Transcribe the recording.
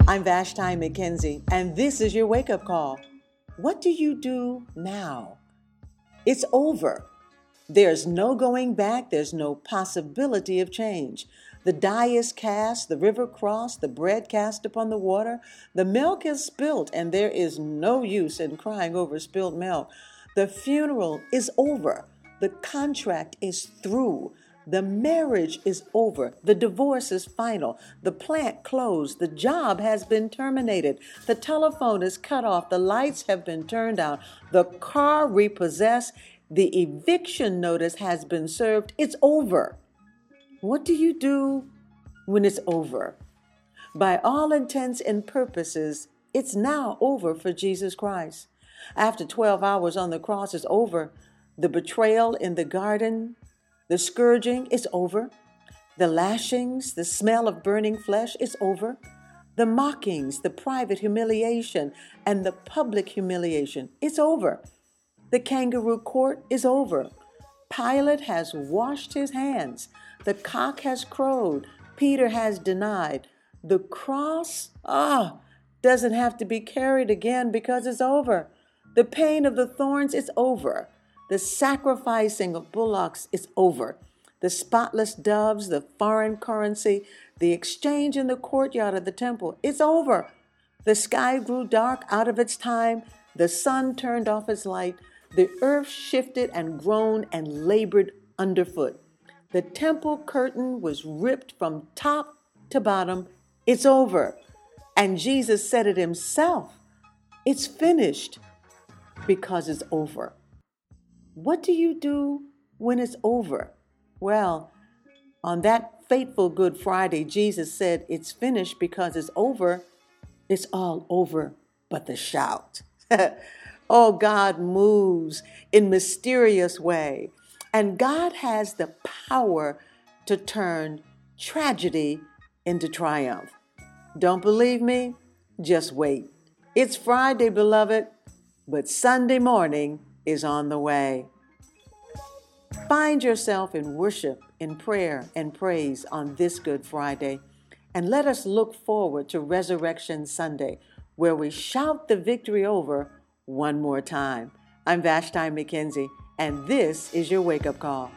I'm Vashti McKenzie, and this is your wake-up call. What do you do now? It's over. There's no going back. There's no possibility of change. The die is cast, the river crossed, the bread cast upon the water. The milk is spilt, and there is no use in crying over spilled milk. The funeral is over. The contract is through. The marriage is over. The divorce is final. The plant closed. The job has been terminated. The telephone is cut off. The lights have been turned out. The car repossessed. The eviction notice has been served. It's over. What do you do when it's over? By all intents and purposes, it's now over for Jesus Christ. After 12 hours on the cross is over. The betrayal in the garden, the scourging is over. The lashings, the smell of burning flesh is over. The mockings, the private humiliation, and the public humiliation, it's over. The kangaroo court is over. Pilate has washed his hands. The cock has crowed. Peter has denied. The cross, doesn't have to be carried again because it's over. The pain of the thorns is over. The sacrificing of bullocks is over. The spotless doves, the foreign currency, the exchange in the courtyard of the temple, it's over. The sky grew dark out of its time. The sun turned off its light. The earth shifted and groaned and labored underfoot. The temple curtain was ripped from top to bottom. It's over. And Jesus said it himself. It's finished because it's over. What do you do when it's over? Well, on that fateful Good Friday, Jesus said it's finished because it's over. It's all over but the shout. Oh, God moves in mysterious way. And God has the power to turn tragedy into triumph. Don't believe me? Just wait. It's Friday, beloved, but Sunday morning is on the way. Find yourself in worship, in prayer, and praise on this Good Friday. And let us look forward to Resurrection Sunday, where we shout the victory over one more time. I'm Vashti McKenzie, and this is your wake-up call.